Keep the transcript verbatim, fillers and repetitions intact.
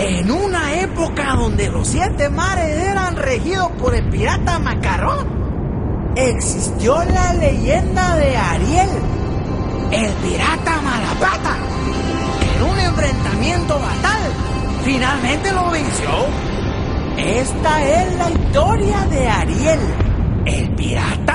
En una época donde los siete mares eran regidos por el pirata Macarrón, existió la leyenda de Ariel, el pirata Malapata, que en un enfrentamiento fatal finalmente lo venció. Esta es la historia de Ariel, el pirata.